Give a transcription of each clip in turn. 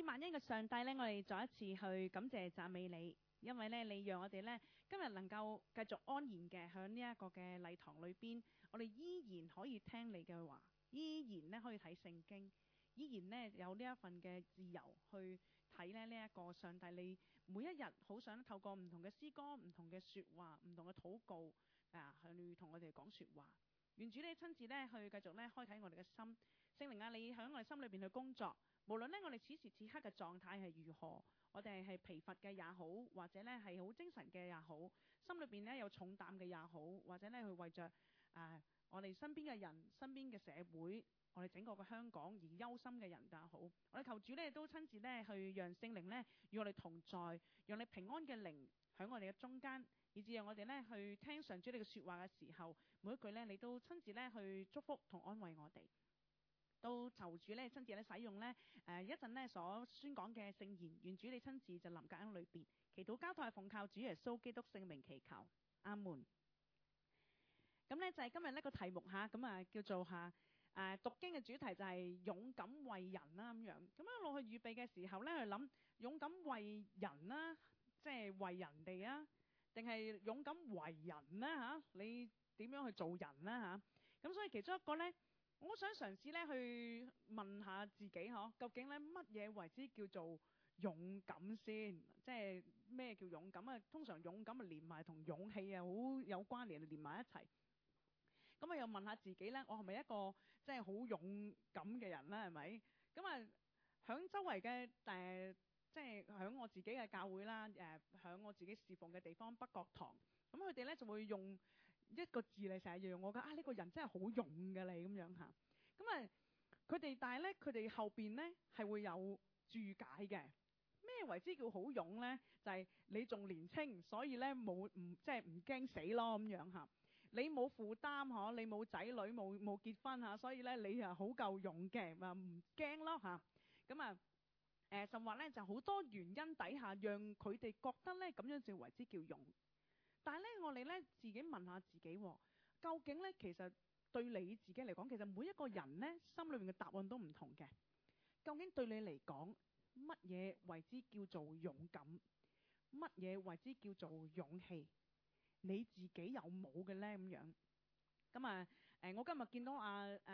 千萬恩嘅上帝呢，我哋再一次去感謝讚美你，因為呢，你讓我哋呢今日能夠繼續安然嘅喺呢一個嘅禮堂裏邊，我哋依然可以聽你嘅話，依然呢可以睇聖經，依然呢有呢一份嘅自由去睇呢一個上帝，你每一日好想透過唔同嘅詩歌、唔同嘅説話、唔同嘅禱告去同我哋講説話。願主你親自呢去繼續呢開啟我哋嘅心，聖靈啊，你喺我哋心裏邊去工作。無論呢我哋此時此刻嘅狀態係如何，我哋係疲乏嘅也好，或者呢係好精神嘅也好，心裏邊呢有重擔嘅也好，或者呢去為着我哋身邊嘅人、身邊嘅社會，我哋整個嘅香港而憂心嘅人也好，我哋求主呢都親自呢去讓聖靈呢與我哋同在，讓你平安嘅靈喺我哋嘅中間，以至讓我哋呢去聽上主你嘅説話嘅時候，每一句呢你都親自呢去祝福同安慰我哋。都求主呢親自呢使用呢一陣呢所宣講嘅聖言，願主你親自就臨格喺裏邊，祈禱交託奉靠主耶穌基督聖名祈求，阿門。咁呢就係今日呢個題目嚇，咁叫做讀經嘅主題就係勇敢為人啦咁樣。咁一路去預備嘅時候呢，去諗勇敢為人啦，即係為人哋啊，定係勇敢為人呢？嚇？你點樣去做人呢？嚇？咁所以其中一個呢，我想嘗試咧去問下自己究竟咧乜嘢為之叫做勇敢先？即係咩叫勇敢啊？通常勇敢連埋同勇氣好有關聯，連埋一齊。咁我又問下自己咧，我係咪一個即係好勇敢嘅人咧？係咪？咁響周圍嘅即係響我自己嘅教會啦，響我自己侍奉嘅地方北角堂，咁佢哋咧就會用一個字嚟成日用我㗎，呢個人真係好勇嘅你咁樣嚇。咁佢哋但係咧佢哋後邊咧係會有注解嘅。咩為之叫好勇咧？就係你仲年青，所以咧即係唔驚死咯咁樣嚇。你冇負擔你冇仔女冇結婚所以咧你好夠勇嘅，唔驚咯嚇。咁甚或咧就好多原因底下，讓佢哋覺得咧咁樣就為之叫勇。但係咧我哋咧自己問下自己，究竟咧其實對你自己嚟講，其實每一個人咧心裏面嘅答案都唔同嘅。究竟對你嚟講，乜嘢為之叫做勇敢？乜嘢為之叫做勇氣？你自己有冇嘅咧咁樣？咁我今日見到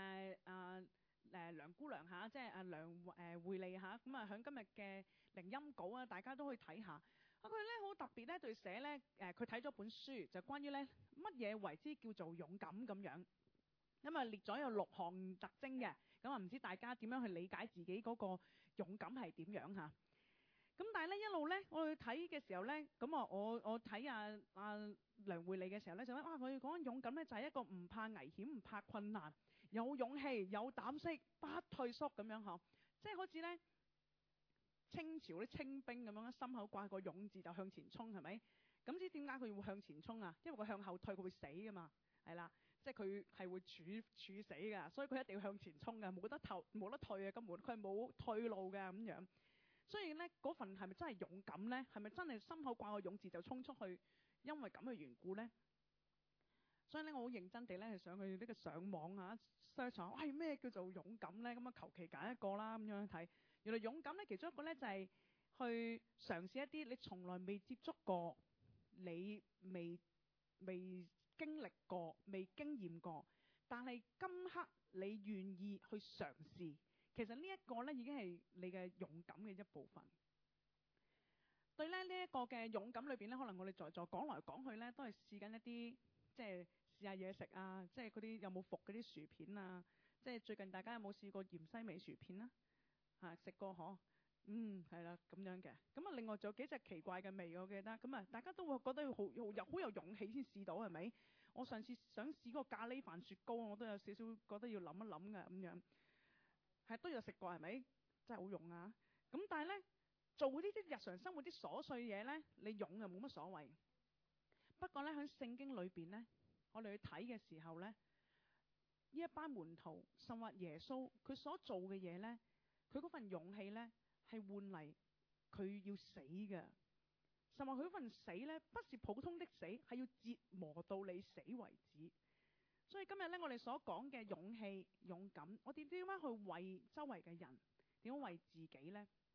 梁姑娘即係梁慧利咁響今日嘅靈音稿大家都可以睇下。佢咧好特別咧，對寫咧佢睇咗本書，就關於咧乜嘢為之叫做勇敢咁樣。列咗有6項特徵嘅。唔知大家點樣去理解自己嗰個勇敢係點樣嚇？咁但係咧一路咧我去睇嘅時候咧，我睇梁慧利嘅時候咧就話我要講勇敢咧就係一個唔怕危險、唔怕困難、有勇氣、有膽識、不退縮咁樣嗬，即係好似咧清朝啲清兵咁樣，心口掛個勇字就向前衝，係咪？咁知點解佢會向前衝啊？因為佢向後退佢會死噶嘛，係啦，即係佢係會處死噶，所以佢一定要向前衝噶，冇得退啊，根本佢係冇退路嘅咁樣。所以咧嗰份係咪真係勇敢咧？係咪真係心口掛個勇字就衝出去？因為咁嘅緣故咧，所以咧我好認真地咧去上去呢個上網search 下，咩叫做勇敢咧？求其揀一個啦咁樣睇。原來勇敢咧其中一個咧就係去嘗試一啲你從來未接觸過、你未經歷過、未經驗過，但係今刻你願意去嘗試。其實呢一個咧已經係你嘅勇敢嘅一部分。對咧呢一個嘅勇敢裏邊咧，可能我哋在座講來講去咧，都係試緊一啲即係試下嘢食啊，即係嗰啲有冇伏嗰啲薯片啊，即係最近大家有冇試過芫茜味薯片啊？食過嗬？係啦咁樣嘅。另外仲有幾隻奇怪嘅味我記得。大家都會覺得好有勇氣先試到係咪？我上次想試嗰個咖喱飯雪糕，我都有少少覺得要諗一諗嘅咁樣。係都有食過係咪？真係好勇啊！但係咧。做呢啲日常生活啲瑣碎嘢呢，你勇就冇乜所謂。不過呢，喺聖經裏邊呢，我哋去睇嘅時候呢，呢一班門徒甚或耶穌佢所做嘅嘢呢，佢嗰份勇氣呢，係換嚟佢要死嘅。甚或佢嗰份死呢，不是普通的死，係要折磨到你死為止。所以今日呢，我哋所講嘅勇氣、勇敢，我哋點樣去為周圍嘅人，點樣為自己呢？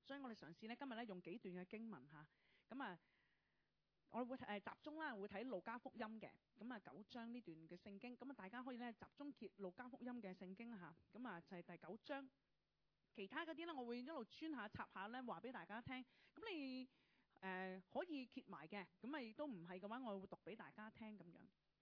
所以我哋嘗試咧今日咧用幾段嘅經文嚇，咁啊我哋會集中啦，會睇路加福音嘅，咁啊9章呢段嘅聖經，咁啊大家可以咧集中揭路加福音嘅聖經嚇，咁啊就係第9章。其他嗰啲咧，我會一路穿下插下咧，話俾大家聽。咁你可以揭埋嘅，咁啊亦都唔係嘅話，我會讀俾大家聽咁樣。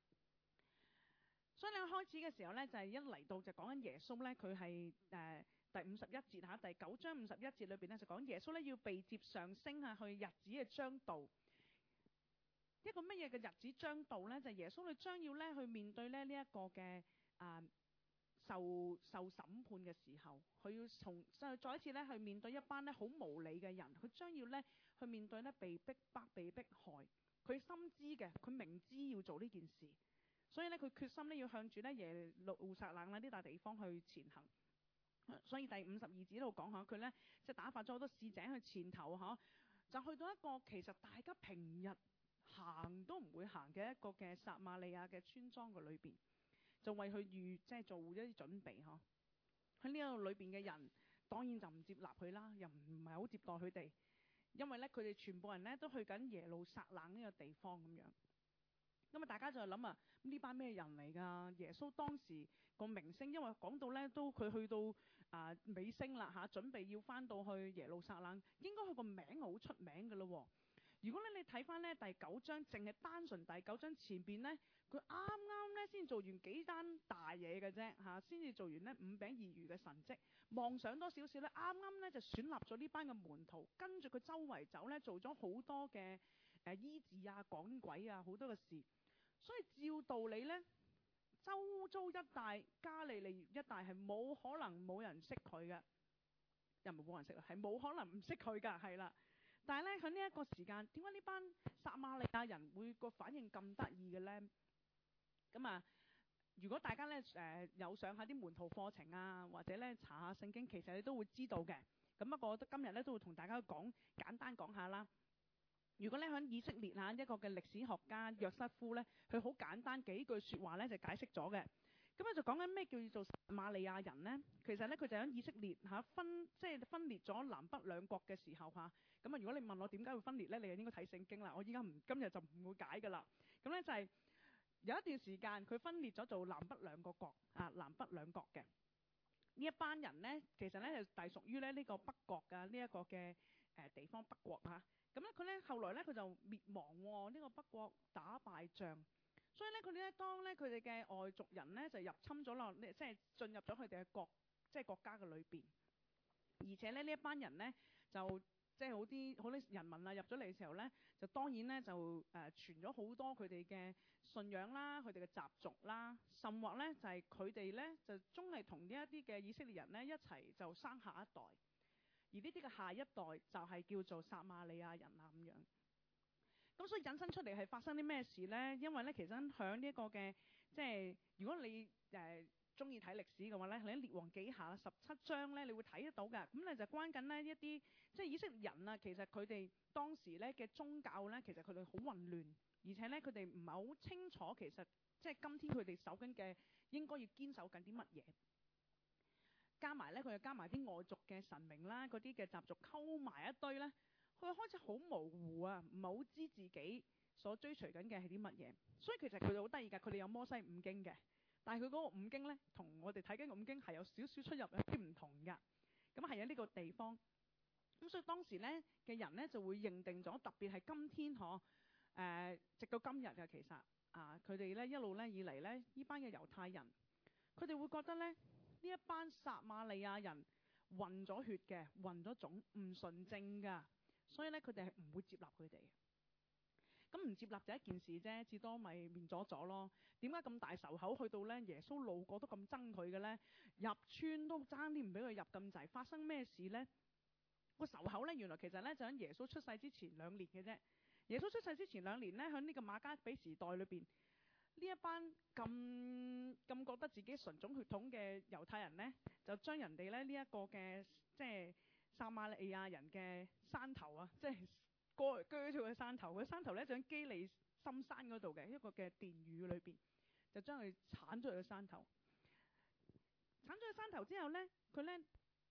所以你開始嘅時候咧，就係一嚟到就講緊耶穌咧，佢係第51節嚇，第9章51節裏邊咧就講耶穌咧要被接上升下去，日子嘅將到。一個乜嘢嘅日子將到咧？就係耶穌佢將要咧去面對咧呢一個嘅受審判嘅時候，佢要再一次咧去面對一班咧好無理嘅人，佢將要咧去面對咧被逼迫、被迫害。佢深知嘅，佢明知要做呢件事，所以咧佢決心咧要向住咧耶路撒冷呢笪地方去前行。所以第52節度講下佢咧，即係打發咗好多使者去前頭嚇，就去到一個其實大家平日行都唔會行嘅一個嘅撒瑪利亞嘅村莊嘅裏邊。就為佢即係做一啲準備呵。喺呢個裏邊嘅人當然就唔接納佢啦，又唔係好接待佢哋，因為咧佢哋全部人咧都去緊耶路撒冷呢個地方咁樣。咁啊，大家就諗啊，呢班咩人嚟㗎？耶穌當時個名聲，因為講到咧都佢去到尾聲啦嚇，準備要翻到去耶路撒冷，應該佢個名好出名㗎咯。如果咧你睇翻咧第9章，淨係單純第9章前邊咧，佢啱啱咧先做完幾單大嘢嘅啫嚇，先至做完咧5餅2魚嘅神蹟，妄想多少少咧，啱啱咧就選立咗呢班嘅門徒，跟住佢周圍走咧，做咗好多嘅醫治啊、趕鬼啊好多嘅事，所以照道理咧，周遭一帶加利利一帶係冇可能冇人識佢嘅，又唔係冇人識啦，係冇可能唔識佢㗎，係啦。但係咧喺呢一個時間，點解呢班撒瑪利亞人會個反應咁得意嘅咧？咁啊，如果大家咧有上下啲門徒課程啊，或者咧查下聖經，其實你都會知道嘅。咁不過我覺得今日咧都會同大家簡單講下啦。如果咧喺以色列一個嘅歷史學家約瑟夫咧，佢好簡單幾句説話咧就解釋咗嘅。咁咧就講緊咩叫做撒瑪利亞人咧？其實咧佢就喺以色列分裂咗南北兩國嘅時候嚇。咁啊，如果你問我點解會分裂咧，你就應該睇聖經啦。我依家今日就唔會解㗎啦。咁咧就係有一段時間佢分裂咗做南北兩個國南北兩國嘅呢一班人咧，其實咧就隸屬於咧呢個北國嘅呢一個嘅地方北國嚇。咁咧佢咧後來咧佢就滅亡喎，呢個北國打敗仗，所以咧佢哋咧當咧佢哋嘅外族人咧就入侵咗落，即係進入咗佢哋嘅國家嘅裏邊，而且咧呢一班人咧就即係好啲人民啊入咗嚟嘅時候咧，就當然咧就傳咗好多佢哋嘅信仰啦，佢哋嘅習俗啦，甚或咧就係佢哋咧就終係同呢一啲嘅以色列人咧一齊就生下一代。而呢啲嘅下一代就係叫做撒瑪利亞人啦咁樣。咁所以引申出嚟係發生啲咩事呢？因為咧其實響呢一個嘅即係如果你中意睇歷史嘅話咧，你喺列王紀下17章咧，你會睇得到㗎。咁你就關緊呢一啲即係以色列人啊，其實佢哋當時咧嘅宗教咧，其實佢哋好混亂，而且咧佢哋唔係好清楚其實即係今天佢哋守緊嘅應該要堅守緊啲乜嘢。加埋咧，佢又加埋啲外族嘅神明啦，嗰啲嘅習俗溝埋一堆咧，佢開始好模糊啊，唔係好知自己所追隨緊嘅係啲乜嘢。所以其實佢哋好得意㗎，佢哋有摩西五經嘅，但係佢嗰個五經咧，同我哋睇緊嘅五經係有少少出入，有啲唔同㗎。咁係喺呢個地方，咁所以當時咧嘅人咧就會認定咗，特別係今天直到今日嘅其實佢哋咧一路咧以嚟咧呢班嘅猶太人，佢哋會覺得咧。呢一班撒瑪利亞人混咗血嘅，混咗種，唔純正㗎，所以咧佢哋係唔會接納佢哋。咁唔接納就一件事啫，至多咪面阻阻咯。點解咁大仇口去到咧？耶穌路過都咁憎佢嘅咧，入村都爭啲唔俾佢入咁滯。發生咩事咧？個仇口咧原來其實咧就喺耶穌出世之前2年嘅啫。耶穌出世之前2年咧，喺呢個馬加比時代裏邊。呢一班咁覺得自己純種血統嘅猶太人呢，就將人哋咧呢一個嘅即係撒瑪利亞人嘅山頭啊，即係鋸咗佢嘅山頭。佢山頭咧就喺基利心山嗰度嘅一個嘅殿宇裏邊，就將佢剷咗佢嘅山頭。剷咗佢山頭之後咧，佢咧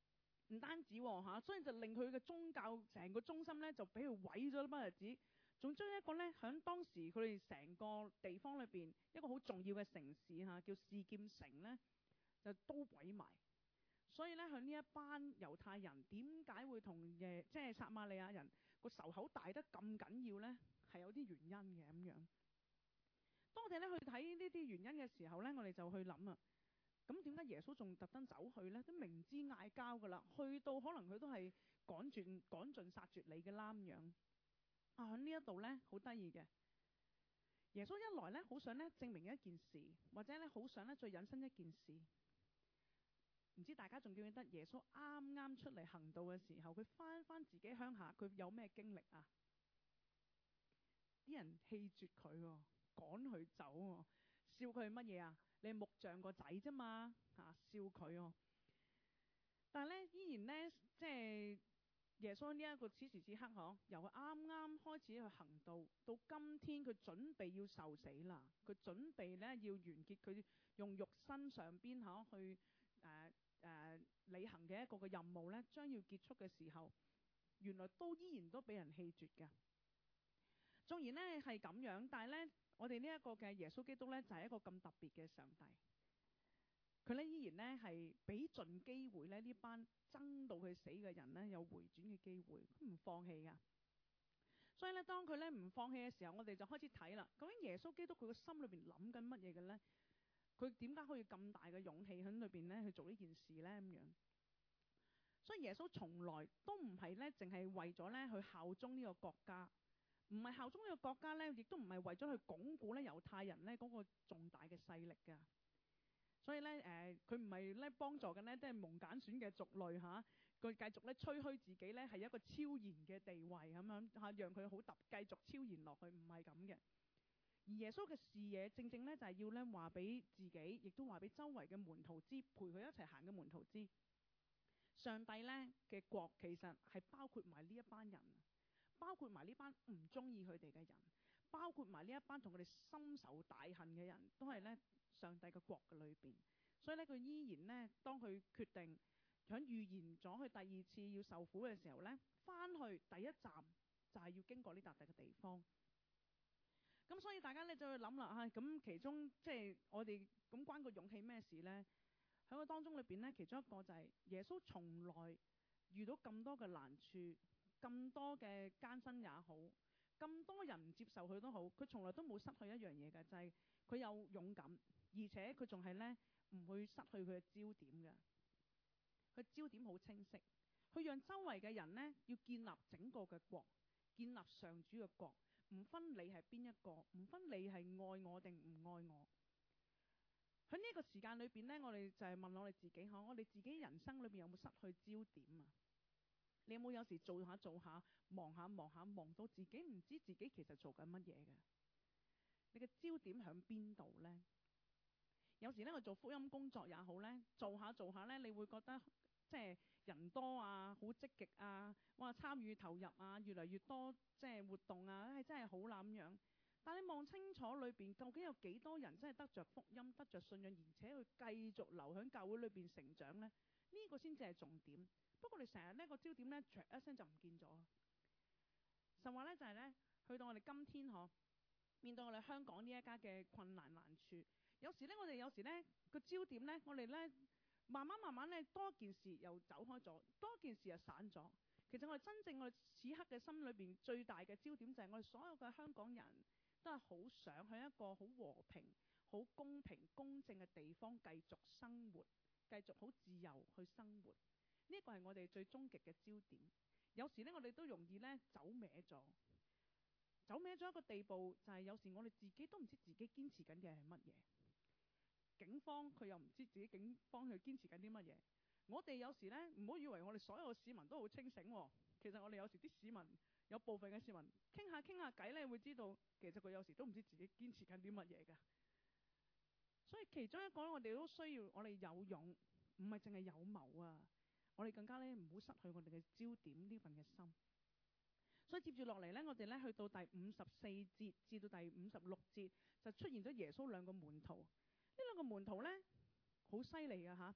唔單止喎，所以就令佢嘅宗教成個中心咧就俾佢毀咗乜日子，仲將一個咧喺當時佢哋成個地方裏邊一個好重要嘅城市叫示劍城咧，就都毀埋。所以咧，喺呢一班猶太人點解會同即係撒瑪利亞人個仇口大得咁緊要咧？係有啲原因嘅咁樣。當我哋咧去睇呢啲原因嘅時候咧，我哋就去諗啊。咁點解耶穌仲特登走去咧？都明知嗌交噶啦，去到可能佢都係趕盡殺絕你嘅啦咁樣。喺呢一度咧好得意嘅，耶穌一來咧好想咧證明一件事，或者咧好想咧再引申一件事。唔知大家仲記唔記得耶穌啱啱出嚟行道嘅時候，佢翻自己鄉下，佢有咩經歷啊？啲人棄絕佢，趕佢走，笑佢係乜嘢啊？你係木匠個仔啫嘛，笑佢。但係咧，依然咧，即係耶穌呢一個此時此刻，由佢啱啱開始去行道，到今天佢準備要受死啦，佢準備咧要完結佢用肉身上邊去履行嘅一個嘅任務咧，將要結束嘅時候，原來都依然都俾人棄絕嘅。縱然咧係咁樣，但係咧，我哋呢一個嘅耶穌基督咧就係一個咁特別嘅上帝。佢咧依然咧係俾盡機會咧呢班爭到佢死嘅人咧有回轉嘅機會，佢唔放棄噶。所以咧，當佢咧唔放棄嘅時候，我哋就開始睇啦。究竟耶穌基督佢個心裏邊諗緊乜嘢嘅咧？佢點解可以咁大嘅勇氣喺裏邊咧去做呢件事咧咁樣？所以耶穌從來都唔係咧淨係為咗咧去效忠呢個國家，唔係效忠呢個國家咧，亦都唔係為咗去鞏固咧猶太人咧嗰個重大嘅勢力噶。所以咧，佢唔係咧幫助緊咧，即係蒙揀選嘅族類佢繼續咧吹噓自己咧係一個超然嘅地位咁樣讓佢好繼續超然落去，唔係咁嘅。而耶穌嘅視野正正咧就係要咧話俾自己，亦都話俾周圍嘅門徒知，陪佢一齊行嘅門徒知，上帝咧嘅國其實係包括埋呢一班人，包括埋呢班唔中意佢哋嘅人，包括埋呢一班同佢哋深仇大恨嘅人，都係咧上帝嘅國嘅裏邊。所以咧，佢依然咧，當佢決定響預言咗佢第二次要受苦嘅時候咧，翻去第一站就係要經過呢笪地嘅地方。咁所以大家咧就去諗啦，咁其中即係我哋咁關個勇氣咩事咧？喺個當中裏邊咧，其中一個就係耶穌從來遇到咁多嘅難處，咁多嘅艱辛也好，咁多人唔接受佢都好，佢從來都冇失去一樣嘢嘅，就係佢有勇敢，而且佢仲係咧唔會失去佢嘅焦點嘅。佢焦點好清晰，佢讓周圍嘅人咧要建立整個嘅國，建立上主嘅國。唔分你係邊一個，唔分你係愛我定唔愛我。喺呢個時間裏邊呢，我哋就係問我哋自己，我哋自己人生裏邊有冇失去焦點啊？你有冇有時做下做下，忙下忙下，忙到自己唔知自己其實做緊乜嘢嘅？你嘅焦點喺邊度呢？有時呢，我做福音工作也好呢，做下做下呢，你會覺得即係人多啊，好積極啊，哇，參與投入啊，越嚟越多即係活動啊，真係好啦咁樣。但你望清楚裏邊究竟有幾多人真係得着福音、得着信仰，而且佢繼續留喺教會裏邊成長呢？呢個先至係重點。不過我哋成日呢個焦點呢，唰一聲就唔見咗。實話呢，就係呢，去到我哋今天面對我哋香港呢一家嘅困難難處，有時呢，我哋有時呢個焦點呢，我哋呢慢慢呢多件事又走開咗，多件事又散咗。其實我哋真正我哋此刻嘅心裏邊最大嘅焦點就係我哋所有嘅香港人都係好想喺一個好和平、好公平、公正嘅地方繼續生活，繼續好自由去生活。呢個係我哋最終極嘅焦點。有時呢，我哋都容易呢走歪咗，走歪咗一個地步，就係有時我哋自己都唔知自己堅持緊嘅係乜嘢。警方佢又唔知自己警方佢堅持緊啲乜嘢。我哋有時呢，唔好以為我哋所有市民都好清醒。其實我哋有時啲市民，有部分嘅市民傾下偈呢，會知道其實佢有時都唔知自己堅持緊啲乜嘢㗎。所以其中一個我哋都需要我哋有勇，唔係淨係有謀啊！我哋更加呢，唔好失去我哋嘅焦點呢份嘅心。所以接住落嚟呢，我哋呢去到第54節至到第56節，就出現咗耶穌兩個門徒。呢兩個門徒呢，好犀利㗎嚇。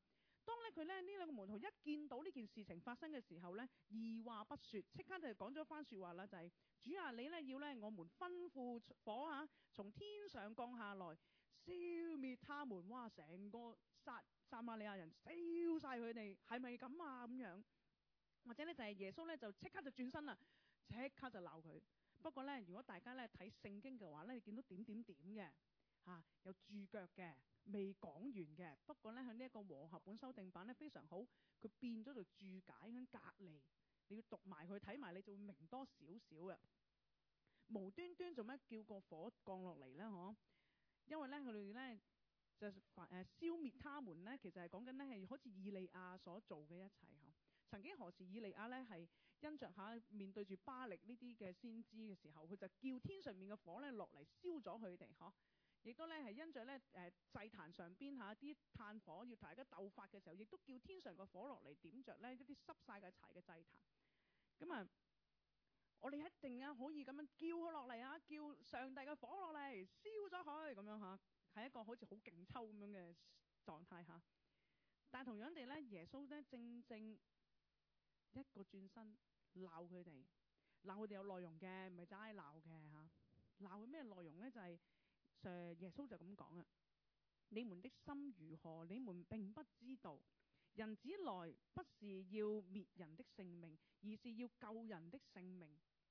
當咧佢咧呢兩個門徒一見到呢件事情發生嘅時候咧，二話不說，即刻就講咗一番説話啦，就係、主啊，你咧要咧我們吩咐火嚇，從天上降下來，消滅他們。哇！成個撒瑪利亞人燒晒佢哋，係咪咁啊？咁樣或者咧就係耶穌咧就即刻就轉身啦，即刻就鬧佢。不過咧，如果大家咧睇聖經嘅話咧，你見到點點點嘅嚇，有注腳嘅，未講完嘅。不過咧喺呢一個和合本修訂版咧非常好，佢變咗做注解喺隔離，你要讀埋佢睇埋，你就會明多少少嘅。無端端做咩叫個火降落嚟咧？嗬，因為咧佢哋咧就消滅他們咧，其實係講緊咧係好似以利亞所做嘅一切嗬。曾經何時以利亞咧係因着下面對住巴力呢啲嘅先知嘅時候，佢就叫天上面嘅火咧落嚟燒咗佢哋嗬。亦都咧係因着咧祭壇上邊下啲炭火要大家鬥法嘅時候，亦都叫天上個火落嚟點着咧一啲濕晒嘅柴嘅祭壇。咁啊，我哋一定啊可以咁樣叫佢落嚟啊，叫上帝嘅火落嚟燒咗佢咁樣嚇，係一個好似好勁抽咁樣嘅狀態嚇。但係同樣地咧，耶穌咧正正一個轉身鬧佢哋，鬧佢哋有內容嘅，唔係齋鬧嘅嚇。鬧佢咩內容咧？就係耶穌就咁講啊：你們的心如何，你們並不知道。人子來不是要滅人的性命，而是要救人的性命。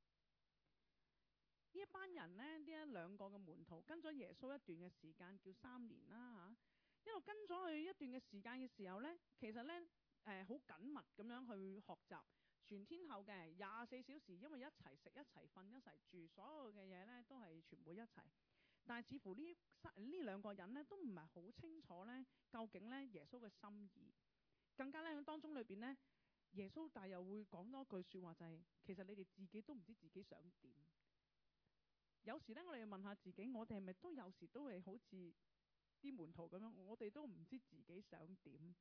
呢一班人呢，呢一兩個嘅門徒跟咗耶穌一段嘅時間，叫3年啦嚇。一路跟咗佢一段嘅時間嘅時候呢，其實呢好緊密咁樣去學習全天候嘅24小時，因為一齊食、一齊瞓、一齊住，所有嘅嘢呢都係全部一齊。但係似乎呢兩個人呢都唔係好清楚呢究竟呢耶穌嘅心意。更加咧喺當中裏邊呢，耶穌但又會講多句説話，就係其實你哋自己都唔知自己想點。有時咧，我哋要問下自己，我哋係咪都有時都係好似啲門徒咁樣，我哋都唔知自己想點。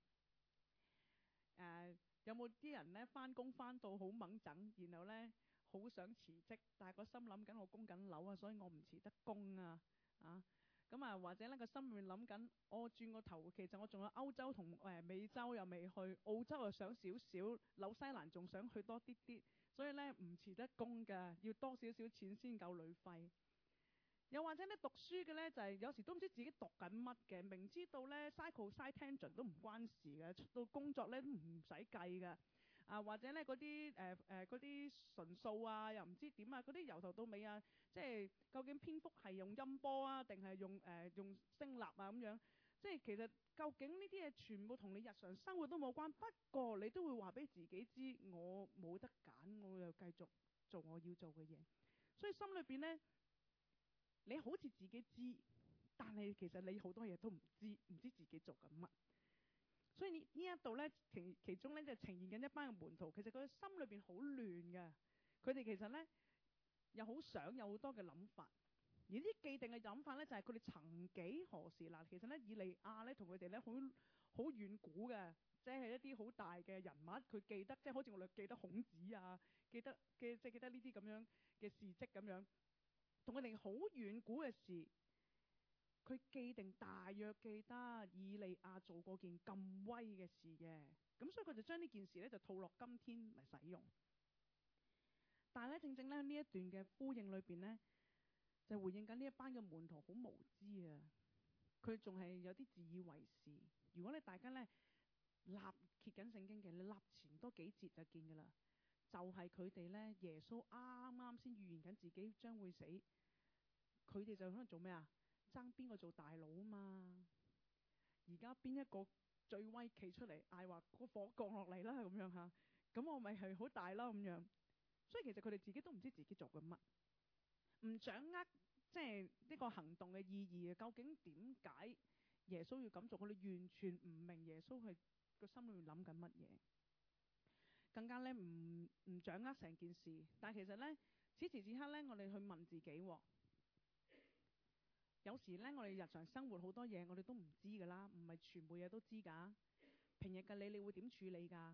有冇啲人咧翻工翻到好掹整，然後咧好想辭職，但係個心諗緊我供緊樓啊，所以我唔辭得工啊咁啊，或者咧個心裏面諗緊，我轉個頭，其實我仲有歐洲同美洲又未去，澳洲又想少少，紐西蘭仲想去多啲啲，所以咧唔辭得工㗎，要多少少錢先夠旅費。又或者咧讀書嘅咧就係有時都唔知自己讀緊乜嘅，明知道咧 cycle side tangent 都唔關事嘅，出到工作咧都唔使計㗎。或者咧嗰啲純數啊，又唔知點啊，嗰啲由頭到尾啊，即係究竟篇幅係用音波啊，定係用聲納啊咁樣？即係其實究竟呢啲嘢全部同你日常生活都冇關，不過你都會話俾自己知，我冇得揀，我又繼續做我要做嘅嘢。所以心裏邊咧，你好似自己知，但係其實你好多嘢都唔知，唔知自己做緊乜。所以呢一度咧，其中咧就呈現緊一班嘅門徒，其實佢心裏邊好亂嘅。佢哋其實咧又好想有好多嘅諗法，而啲既定嘅諗法咧就係佢哋曾幾何時嗱，其實咧以利亞咧同佢哋咧好遠古嘅，即係一啲好大嘅人物，佢記得即係好似我哋記得孔子啊，記得呢啲咁樣嘅事蹟咁樣，同佢哋好遠古嘅事。佢既定大約記得以利亞做過件咁威嘅事嘅，咁所以佢就將呢件事咧就套落今天嚟使用。但係咧正正咧呢一段嘅呼應裏邊咧，就回應緊呢一班嘅門徒好無知啊！佢仲係有啲自以為是。如果你大家咧立揭緊聖經嘅，你立前多幾節就見噶啦，就係佢哋咧耶穌啱啱先預言緊自己將會死，佢哋就可能做咩啊？爭邊個做大佬啊嘛！而家邊一個最威企出嚟嗌話個火降落嚟啦咁樣嚇，咁我咪係好大啦咁樣。所以其實佢哋自己都唔知自己做緊乜，唔掌握即係呢個行動嘅意義啊！究竟點解耶穌要咁做？佢哋完全唔明耶穌係個心裏面諗緊乜嘢，更加咧唔掌握成件事。但係其實咧此時此刻咧，我哋去問自己。有時咧，我哋日常生活好多嘢，我哋都唔知噶啦，唔係全部嘢都知噶。平日嘅你會點處理噶？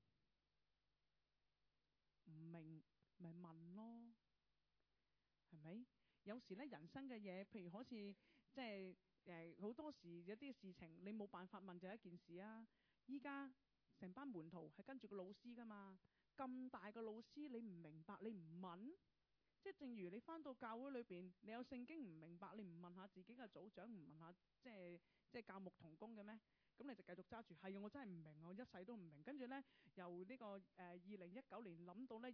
唔明咪問咯，係咪？有時咧，人生嘅嘢，譬如好似即係好多時有啲事情，你冇辦法問就一件事啊。 依家成班門徒係跟住個老師噶嘛，咁大個老師你唔明白你唔問？即係正如你返到教會裏邊，你有聖經唔明白，你唔問下自己嘅組長，唔問下即係教牧同工嘅咩？咁你就繼續揸住係我真係唔明，我一世都唔明。跟住呢，由呢個2019年諗到呢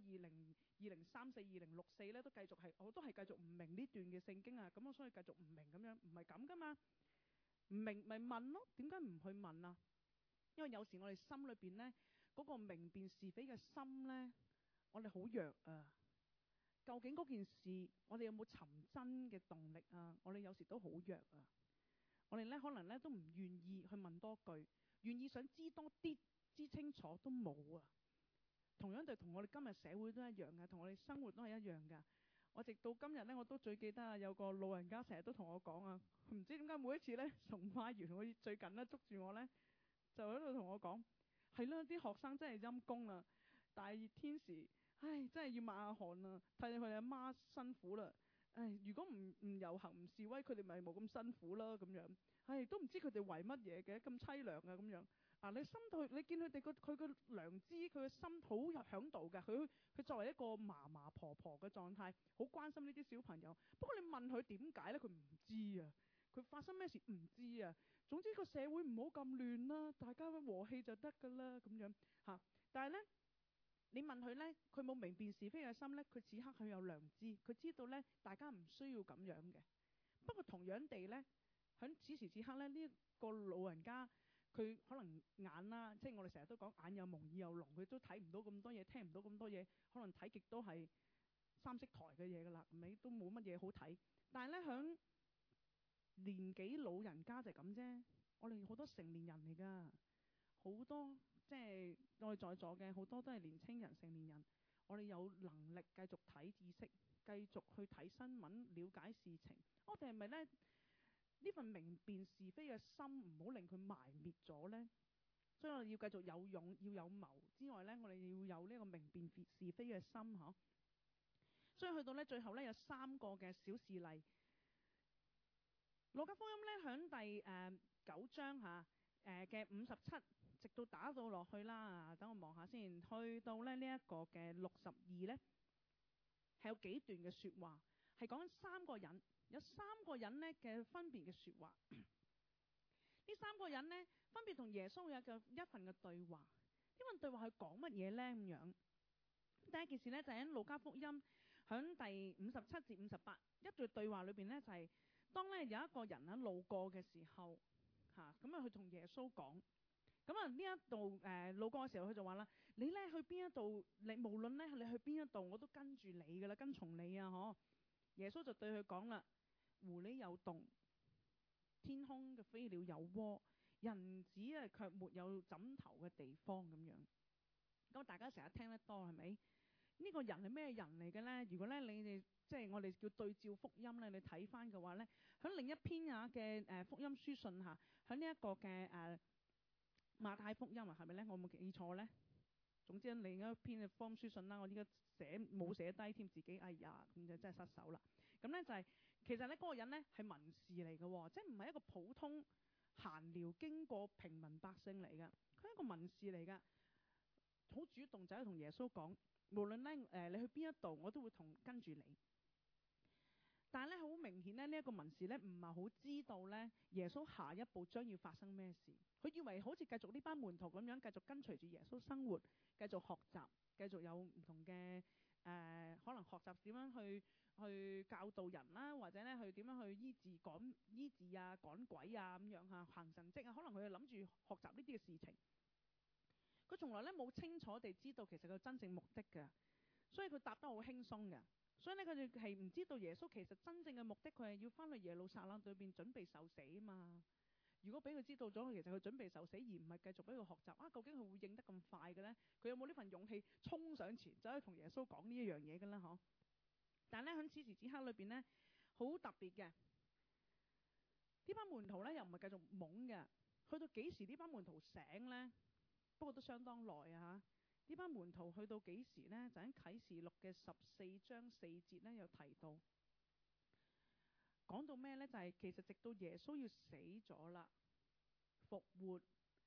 2034、2064呢，都繼續係我都係繼續唔明呢段嘅聖經啊。咁我所以繼續唔明咁樣，唔係咁噶嘛。唔明咪問咯，點解唔去問啊？因為有時我哋心裏邊呢，嗰個明辨是非嘅心呢，我哋好弱啊。究竟嗰件事我哋有冇尋真嘅動力啊？我哋有時都好弱啊。我哋呢可能呢都唔願意去問多句，願意想知多啲，知清楚都冇啊。同樣地，同我哋今日社會都一樣嘅，同我哋生活都係一樣嘅。我直到今日呢，我都最記得啊，有個老人家成日都同我講啊，唔知點解每一次呢，崇拜完，佢最近呢捉住我呢，就喺度同我講，係啦，啲學生真係陰公啊，大熱天時，唉，真係要抹下汗啊，睇佢哋阿媽辛苦啦。唉，如果唔遊行唔示威，佢哋咪冇咁辛苦啦咁樣。唉，都唔知佢哋為乜嘢嘅咁凄涼啊咁樣。你心到你見佢哋佢個良知，佢個心好有響度㗎。佢作為一個嫲嫲婆婆嘅狀態，好關心呢啲小朋友。不過你問佢點解咧，佢唔知啊。佢發生咩事唔知啊。總之個社會唔好咁亂啦，大家和氣就得㗎啦咁樣嚇。但係咧，你問佢咧，佢冇明辨是非嘅心咧，佢此刻佢有良知，佢知道咧大家唔需要咁樣嘅。不過同樣地咧，喺此時此刻咧，呢個老人家。佢可能眼啦，即係我哋成日都講眼有蒙耳有聾，佢都睇唔到咁多嘢，聽唔到咁多嘢，可能睇極都係三色台嘅嘢噶啦，咪都冇乜嘢好睇。但係咧，響年紀老人家就係咁啫。我哋好多成年人嚟噶，好多即係我哋在座嘅好多都係年青人、成年人。我哋有能力繼續睇知識，繼續去睇新聞，了解事情。我哋係咪咧？呢份明辨是非嘅心唔好令佢埋滅咗呢。所以我哋要繼續有勇要有謀之外呢，我哋要有呢個明辨是非嘅心嗬。所以去到呢最後呢，有3個嘅小事例。路加福音呢，響第9章嘅57直到打到落去啦。等我望下先，去到呢一個嘅62呢，係有幾段嘅說話，係講緊3個人。有3個人呢嘅分別嘅說話，呢3個人呢分別同耶穌有一份嘅對話。呢份對話係講乜嘢呢？咁樣第一件事呢，就喺路加福音響第57至58一段對話裏邊呢，就係當呢有一個人喺路過嘅時候咁啊佢同耶穌講，咁啊呢一度路過嘅時候佢就話啦，你呢去邊一度，你無論呢你去邊一度，我都跟住你噶啦，跟從你啊嗬。耶穌就對佢講啦，狐狸有洞，天空嘅飛鳥有窩，人子啊卻沒有枕頭嘅地方咁樣。咁大家成日聽得多係咪？呢個人係咩人嚟嘅呢？如果咧你哋即係我哋叫對照福音咧，你睇翻嘅話咧，喺另一篇嘅福音書信嚇，喺呢一個嘅馬太福音啊，係咪咧？我冇記錯咧。總之另一篇嘅福音書信啦，我依家冇寫低添，自己哎呀咁就真係失手啦。咁咧就係、其實咧嗰個人咧係文士嚟嘅，即係唔係一個普通閒聊經過平民百姓嚟嘅，佢係一個文士嚟嘅，好主動就喺同耶穌講，無論咧你去邊一度，我都會跟住你。但係咧好明顯咧，呢一個文士咧唔係好知道咧耶穌下一步將要發生咩事，佢以為好似繼續呢班門徒咁樣繼續跟隨住耶穌生活，繼續學習，繼續有唔同嘅可能學習點樣去教導人啦，或者咧去點樣去醫治啊、趕鬼啊咁樣嚇，行神蹟啊，可能佢哋諗住學習呢啲嘅事情。佢從來咧冇清楚地知道其實佢真正目的嘅，所以佢答得好輕鬆嘅。所以咧佢哋係唔知道耶穌其實真正嘅目的，佢係要翻去耶路撒冷裏邊準備受死啊嘛。如果俾佢知道咗，其實佢準備受死，而唔係繼續俾佢學習啊，究竟佢會認得咁快嘅咧？佢有冇呢份勇氣衝上前走去同耶穌講呢一樣嘢嘅咧？嗬！但係咧喺此時此刻裏邊咧，好特別嘅，呢班門徒咧又唔係繼續懵嘅，去到幾時呢班門徒醒咧？不過都相當耐啊！呢班門徒去到幾時呢？就喺啟示錄嘅14章4節咧，有提到，講到咩呢？就係其實直到耶穌要死咗啦，復活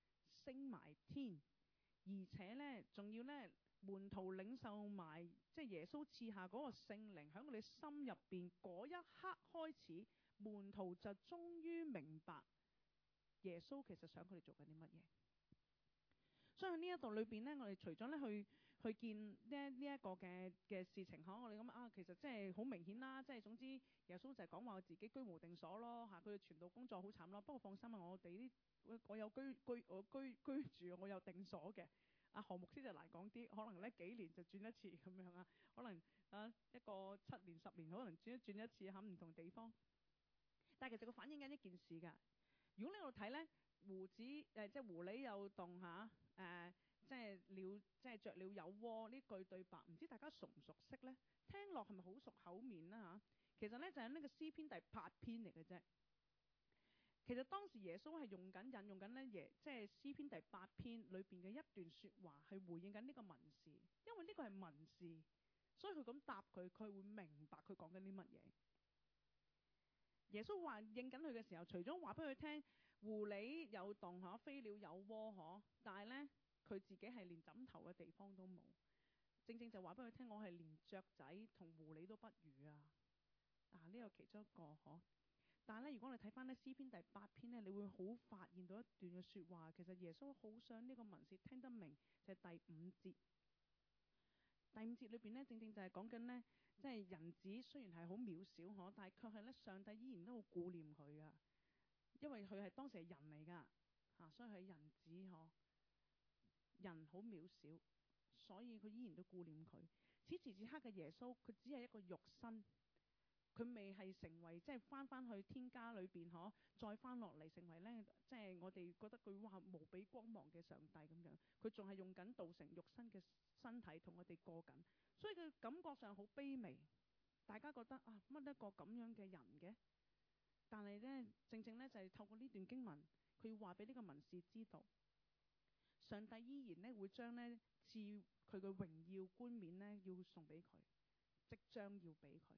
升埋天，而且呢，仲要呢，門徒領受埋即係耶穌賜下嗰個聖靈喺我哋心入邊嗰一刻開始，門徒就終於明白耶穌其實想佢哋做緊啲乜嘢。所以喺呢一度裏邊呢，我哋除咗咧去見呢一個嘅事情，我哋咁啊，其實即係好明顯啦，即係總之耶穌就係講話自己居無定所咯嚇，佢哋傳道工作好慘咯。不過放心啊，我有居住，我有定所嘅。啊，何牧師就難講啲，可能咧幾年就轉一次咁樣啊，可能啊一個7年10年，可能轉一次喺唔同地方。但係其實佢反映緊一件事㗎。如果你喺度睇咧，即係狐狸有洞嚇。即係鳥，即係雀鳥有窩呢句對白，唔知大家熟唔熟悉呢？聽落係咪好熟口面啦嚇？其實呢，就係呢個詩篇第8篇嚟嘅啫。其實當時耶穌係引用緊呢即係詩篇第8篇裏邊嘅一段説話，係回應緊呢個文士，因為呢個係文士，所以佢咁答佢，佢會明白佢講緊啲乜嘢。耶穌話應緊佢嘅時候，除咗話俾佢聽狐狸有洞嗬，飛鳥有窩嗬，但係呢，佢自己係連枕頭嘅地方都冇，正正就話俾佢聽，我係連雀仔同狐狸都不如啊！呢個其中一個嗬。但係咧，如果你睇翻呢詩篇第8篇呢，你會好發現到一段嘅説話，其實耶穌好想呢個文士聽得明，就係第5節。第5節裏邊呢，正正就係講緊呢，即係人子雖然係好渺小可，但係卻係咧上帝依然都好顧念佢啊，因為佢係當時係人嚟噶嚇，所以係人子可，人好渺小，所以佢依然都顧念佢。此時此刻嘅耶穌，佢只係一個肉身。佢未係成為即係翻去天家裏邊可，再翻落嚟成為呢，即係我哋覺得佢話無比光芒嘅上帝咁樣。佢仲係用緊道成肉身嘅身體同我哋過緊，所以佢感覺上好卑微。大家覺得啊，乜一個咁樣嘅人嘅？但係呢，正正呢，就係透過呢段經文，佢要話俾呢個文士知道，上帝依然呢會將呢賜佢嘅榮耀冠冕呢要送俾佢，即將要俾佢。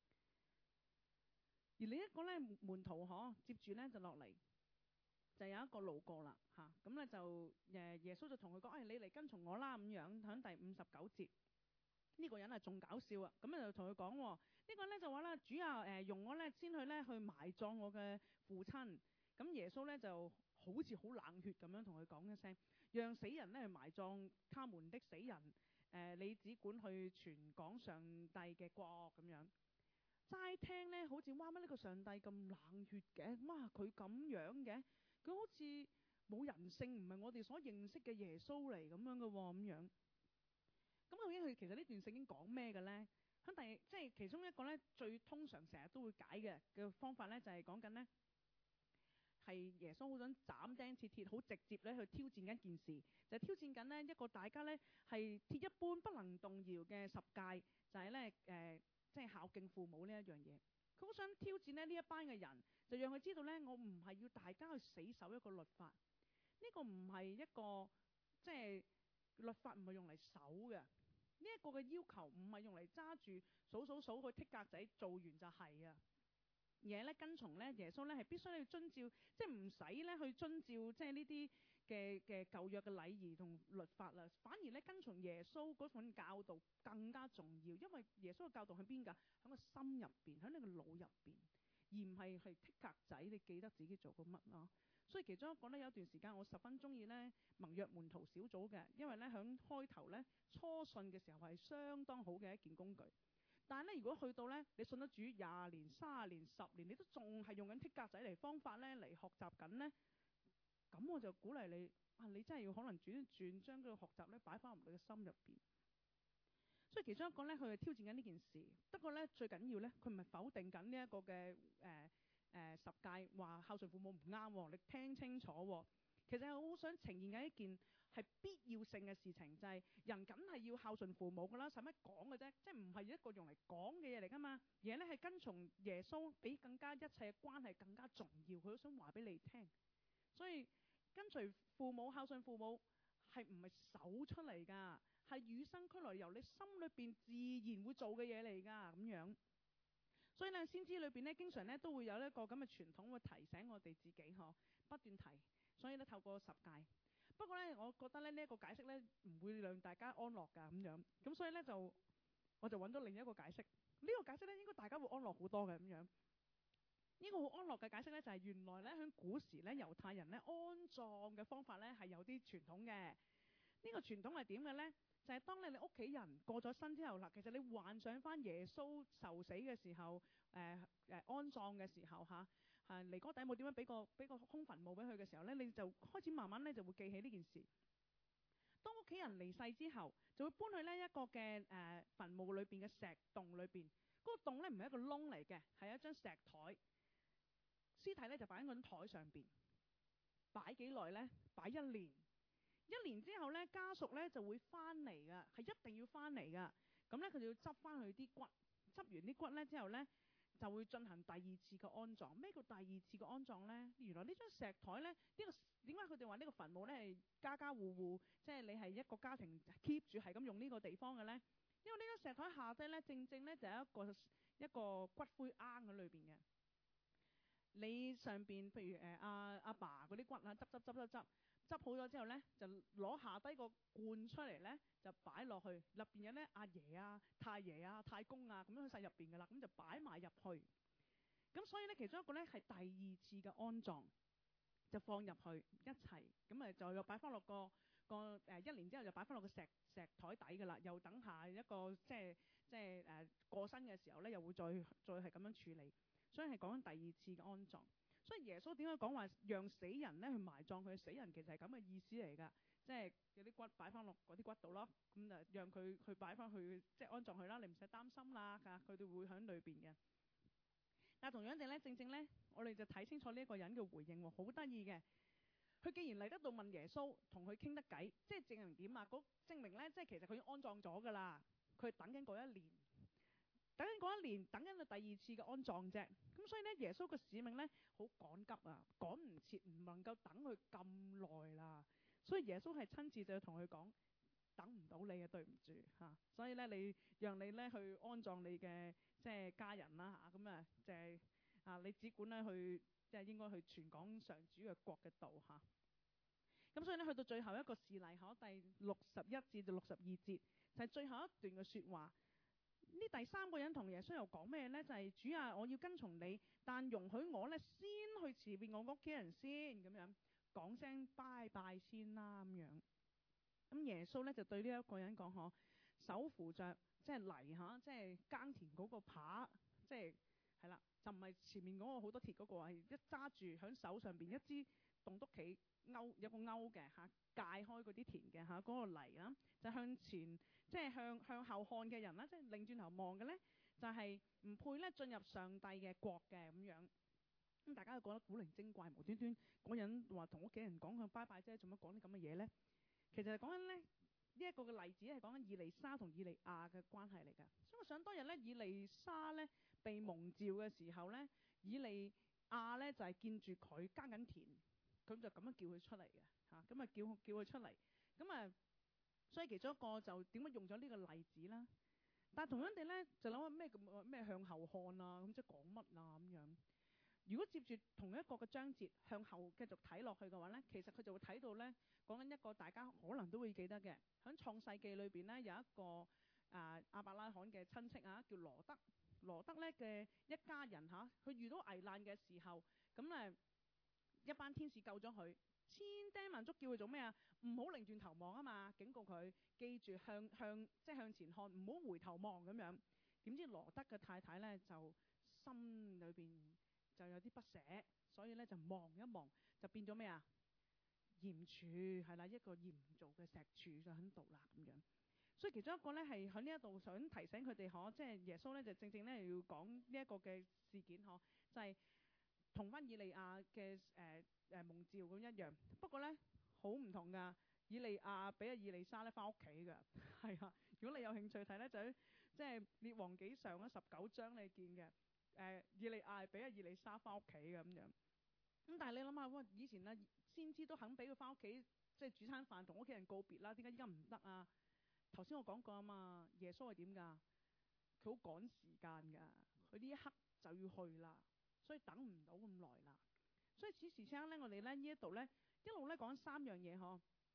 而另一個咧門徒接住咧就落嚟，就有一個路過啦嚇，咁咧就耶穌就同佢講：你嚟跟從我啦咁樣。喺第59節，呢個人係仲搞笑啊！咁就同佢講呢個咧就話啦：主啊，容我咧先去埋葬我嘅父親。咁耶穌咧就好似好冷血咁樣同佢講一聲，讓死人咧去埋葬他們的死人。你只管去傳講上帝嘅國咁樣。齋聽呢，好似哇乜呢個上帝咁冷血嘅，哇佢咁樣嘅，佢好似冇人性，唔係我哋所認識嘅耶穌嚟咁樣嘅喎咁樣。咁究竟佢其實呢段聖經講咩嘅呢？喺即係其中一個呢，最通常成日都會解嘅方法呢，就係講緊呢，係耶穌好想斬釘截鐵，好直接咧去挑戰一件事，就係挑戰緊呢一個大家呢係鐵一般不能動搖嘅十誡，就係呢。即係孝敬父母呢一樣嘢，佢好想挑戰呢一班嘅人，就讓佢知道呢：我唔係要大家去死守一個律法，呢個唔係一個即係律法唔係用嚟守嘅，呢一個嘅要求唔係用嚟揸住數去剔格仔做完就係啊，而係咧跟從咧耶穌咧係必須要遵照，即係唔使咧去遵照即係呢啲嘅舊約嘅禮儀同律法啦，反而咧跟從耶穌嗰份教導更加重要，因為耶穌嘅教導喺邊㗎？喺個心入邊，喺你個腦入邊，而唔係剔格仔。你記得自己做過乜咯？所以其中一個咧有一段時間我十分中意咧盟約門徒小組嘅，因為咧喺開頭咧初信嘅時候係相當好嘅一件工具。但係咧，如果去到咧，你信得主20年、30年、10年，你都仲係用緊剔格仔嚟方法咧嚟學習緊呢，咁我就鼓勵你啊，你真係要可能轉一轉，將嗰個學習咧擺翻入你嘅心入邊。所以其中一個咧，佢係挑戰緊呢件事。不過咧，最緊要咧，佢唔係否定緊呢一個嘅十誡，話孝順父母唔啱。你聽清楚，其實係好想呈現緊一件係必要性嘅事情，就係人梗係要孝順父母噶啦，使乜講嘅啫？即係唔係一個用嚟講嘅嘢嚟噶嘛？而係咧係跟從耶穌，比更加一切嘅關係更加重要。佢都想話俾你聽。所以跟隨父母、孝順父母係唔係手出嚟噶？係與生俱來由你心裏邊自然會做嘅嘢嚟噶咁樣。所以咧，先知裏邊咧，經常咧都會有一個咁嘅傳統，會提醒我哋自己不斷提。所以咧，透過十誡。 不過咧，我覺得咧呢一個解釋咧唔會讓大家安樂㗎咁樣，咁所以咧我就揾到另一個解釋。呢個解釋咧應該大家會安樂好多嘅咁樣。呢個好安樂嘅解釋咧就係原來咧喺古時咧猶太人咧安葬嘅方法咧係有啲傳統嘅。呢個傳統係點嘅咧？就係當你屋企人過咗身之後啦，其實你幻想翻耶穌受死嘅時候，安葬嘅時候嚇。尼哥底母點樣俾個空墳墓俾佢嘅時候咧，你就開始慢慢咧就會記起呢件事。當屋企人離世之後，就會搬去呢一個嘅墳墓裏邊嘅石洞裏邊。嗰個洞咧唔係一個窿嚟嘅，係一張石台。屍體咧就擺喺嗰張台上邊。擺幾耐咧？擺1年。1年之後咧，家屬咧就會翻嚟噶，係一定要翻嚟噶。咁咧佢就要執翻佢啲骨，執完啲骨咧之後咧，就會進行第二次嘅安葬。咩叫第二次嘅安葬咧？原來呢張石台咧，點解佢哋話呢個墳墓咧係家家戶戶，即係你係一個家庭 keep 住係咁用呢個地方嘅咧？因為呢張石台下低咧，正正咧就係一個骨灰罌喺裏邊嘅。你上邊譬如阿爸嗰啲骨啊，執好咗之後咧，就攞下低個罐出嚟咧，就擺落去入邊有咧阿爺啊、太爺啊、太公啊咁樣去曬入邊噶啦，咁就擺埋入去。咁所以咧，其中一個咧係第二次嘅安葬，就放入去一齊，咁啊就又擺翻落個1年之後就擺翻落個石台底噶啦，又等下一個即係過身嘅時候咧，又會再係咁樣處理。所以係講緊第二次嘅安葬。所以耶穌點解講話讓死人咧去埋葬佢？死人其實係咁嘅意思嚟㗎，即係有啲骨擺翻落嗰啲骨度咯，咁就讓佢去擺翻去即係安葬佢啦，你唔使擔心啦㗎，佢哋會喺裏邊嘅。但係同樣地咧，正咧，我哋就睇清楚呢一個人嘅回應喎，好得意嘅。佢既然嚟得到問耶穌，同佢傾得偈，即係證明點啊？證明咧，即係其實佢已經安葬咗㗎啦，佢等緊嗰1年。等緊嗰1年，等緊佢第二次嘅安葬啫。咁所以咧，耶穌嘅使命咧好趕急啊，趕唔切，唔能夠等佢咁耐啦。所以耶穌係親自就同佢講：等唔到你啊，對唔住嚇。所以咧，讓你咧去安葬你嘅即係家人啦嚇。咁啊，就係你只管咧去即係應該去傳講上主嘅國嘅道嚇。咁所以咧，去到最後一個事例可第61至到62節，就係最後一段嘅説話。呢第3個人同耶穌又講咩呢？就係主啊，我要跟從你，但容許我呢先去辭別我屋企人先，咁樣講聲拜拜先啦咁樣。咁耶穌呢就對呢一個人講：可手扶着即係泥嚇，即係耕田嗰個耙，即係係啦，就唔係前面嗰個好多鐵嗰個，係一揸住喺手上邊一支棟篤企勾，有個勾嘅嚇，界開嗰啲田嘅嚇，嗰個泥啊，就向前。即係向後看嘅人啦，即係擰轉頭望嘅咧，就係唔配咧進入上帝嘅國嘅咁樣。咁大家就覺得古靈精怪，無端端嗰人話同屋企人講佢拜拜啫，做乜講啲咁嘅嘢咧？其實係講緊咧呢一個嘅例子係講緊以利沙同以利亞嘅關係嚟㗎。所以我想當日咧，以利沙咧被蒙召嘅時候咧，以利亞咧就係見住佢耕緊田，咁就咁樣叫佢出嚟嘅嚇，咁啊叫佢出嚟，咁啊。所以其中一個就點解用咗呢個例子啦？但係同樣地咧，就諗下咩向後看啊，咁即係講乜啊咁樣。如果接住同一個嘅章節向後繼續睇落去嘅話咧，其實佢就會睇到咧，講緊一個大家可能都會記得嘅，喺創世記裏邊咧有一個亞伯拉罕嘅親戚啊，叫羅德。羅德咧嘅一家人嚇，佢遇到危難嘅時候，咁一班天使救咗佢。千叮萬囑叫佢做咩啊？唔好擰轉頭望啊嘛，警告佢記住向前看，唔好回頭望咁樣。點知羅德嘅太太咧就心裏邊就有啲不捨，所以咧就望一望，就變咗咩啊？鹽柱係啦，一個鹽做嘅石柱就喺度啦咁樣。所以其中一個咧係喺呢一度想提醒佢哋即係耶穌咧就正正咧要講呢一個嘅事件就係同翻以利亞嘅蒙召咁一樣，不過咧好唔同噶。以利亞俾阿以利沙咧翻屋企噶，係啊。如果你有興趣睇咧，就即係列王紀上嗰19章你見嘅，以利亞俾阿以利沙翻屋企嘅咁樣。咁但係你諗下，哇！以前啊先知都肯俾佢翻屋企，即係煮餐飯同屋企人告別啦。點解依家唔得啊？頭先我講過啊嘛，耶穌係點㗎？佢好趕時間㗎，佢呢一刻就要去啦，所以等唔到咁耐啦。所以此時此刻咧，我哋咧呢一度咧一路咧講3樣嘢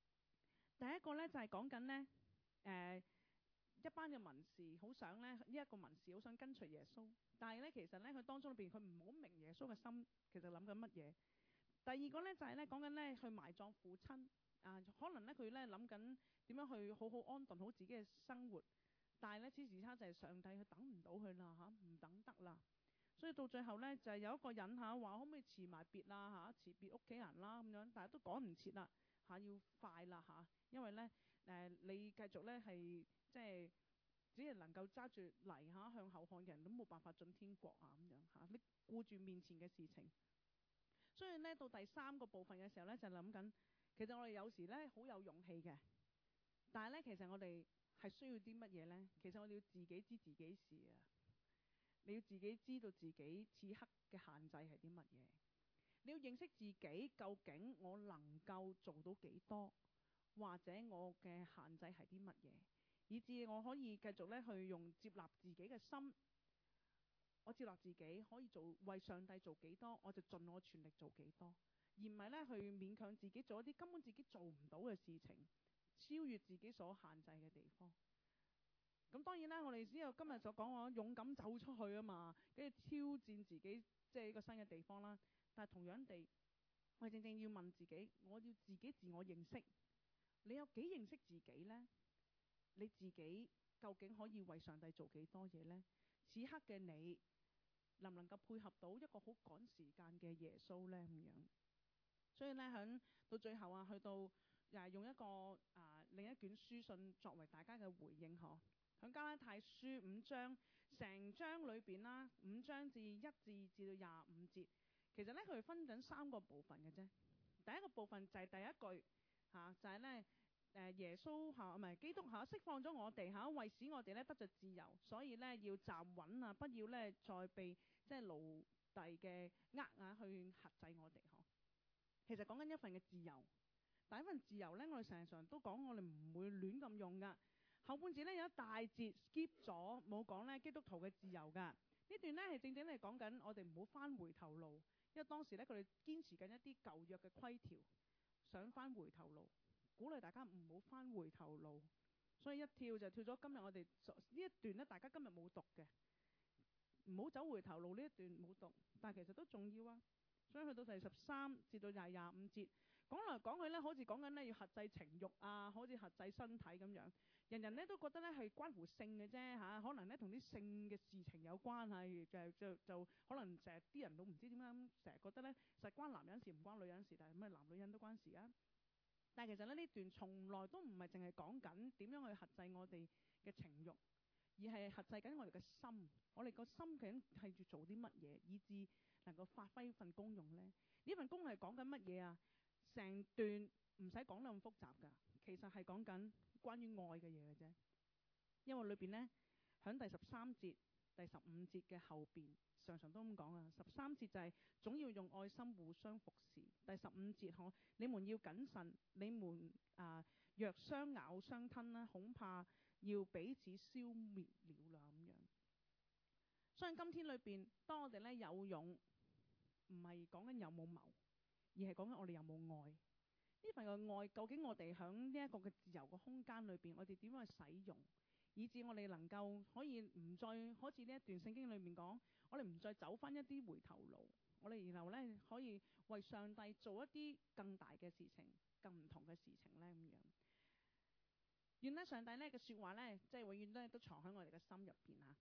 第一個咧就係講緊咧一班嘅文士好想咧呢一個文士好想跟隨耶穌，但係咧其實咧佢當中裏邊佢唔好明耶穌嘅心其實諗緊乜嘢。第二個咧就係咧講緊咧去埋葬父親可能咧佢咧諗緊點樣去好好安頓好自己嘅生活，但係咧此時差就係上帝佢等唔到佢啦唔等得啦，所以到最後咧就係有一個人話可唔可以辭埋別啦辭別屋企人啦咁樣，但係都趕唔切啦要快啦因為咧你繼續咧係即係只係能夠揸住泥向後看嘅人都冇辦法進天國咁樣你顧住面前嘅事情。所以咧到第三個部分嘅時候咧就諗緊，其實我哋有時咧好有勇氣嘅，但係咧其實我哋係需要啲乜嘢咧？其實我哋要自己知自己事你要自己知道自己此刻嘅限制係啲乜嘢，你要認識自己究竟我能夠做到幾多，或者我嘅限制係啲乜嘢，以至我可以繼續咧去用接納自己嘅心。我接納自己可以做為上帝做幾多，我就盡我全力做幾多，而唔係咧去勉強自己做一啲根本自己做唔到嘅事情，超越自己所限制嘅地方。咁當然啦，我哋只有今日所講我勇敢走出去啊嘛，跟住挑戰自己即係一個新嘅地方啦。但係同樣地，我哋正正要問自己，我要自己自我認識，你有幾認識自己呢？你自己究竟可以為上帝做幾多嘢呢？此刻嘅你能唔能夠配合到一個好趕時間嘅耶穌呢？咁樣，所以咧響到最後去到用一個另一卷書信作為大家嘅回應響加拉太書5章成章裏邊啦，5章至1至到25節，其實咧佢哋分緊3個部分嘅啫。第一個部分就係第一句就係咧耶穌唔係基督釋放咗我哋為使我哋咧得着自由，所以咧要站穩不要咧再被即係奴隸嘅去轄制我哋其實講緊一份嘅自由，但係一份自由咧，我哋成日常都講，我哋唔會亂咁用噶。後半節咧有一大節 skip 咗，冇講咧基督徒嘅自由噶。呢段咧係正正係講緊我哋唔好翻回頭路，因為當時咧佢哋堅持緊一啲舊約嘅規條，想翻回頭路，鼓勵大家唔好翻回頭路。所以一跳就跳咗今日我哋呢一段咧，大家今日冇讀嘅，唔好走回頭路呢一段冇讀，但係其實都重要啊。所以去到第13至到25節，講嚟講去咧，好似講緊咧要轄制情慾好似轄制身體咁樣。人人咧都覺得咧係關乎性嘅啫可能咧同啲性嘅事情有關係，就可能成日啲人都唔知點解成日覺得咧實關男人事唔關女人事，但係咩男女人都關事啊。但係其實咧呢段從來都唔係淨係講緊點樣去轄制我哋嘅情慾，而係轄制緊我哋嘅心。我哋個心究竟係要做啲乜嘢，以致能夠發揮份功用呢？呢份功係講緊乜嘢啊？成段唔使講得咁複雜噶，其實係講緊關於愛嘅嘢嘅啫。因為裏邊呢，響第13節、第15節嘅後邊，常常都咁講啊。13節就係總要用愛心互相服侍。第15節你們要謹慎，你們若相咬相吞恐怕要彼此消滅了啦咁樣。所以今天裏邊，當我哋咧有勇，唔係講緊有冇謀，而係講緊我哋有冇愛。呢份嘅愛，究竟我哋喺呢一個嘅自由嘅空間裏邊，我哋點樣去使用，以致我哋能夠可以唔再好似呢一段聖經裏面講，我哋唔再走翻一啲回頭路，我哋然後咧可以為上帝做一啲更大嘅事情、更唔同嘅事情咧咁樣。願咧上帝咧嘅說話咧，即係永遠都藏喺我哋嘅心入邊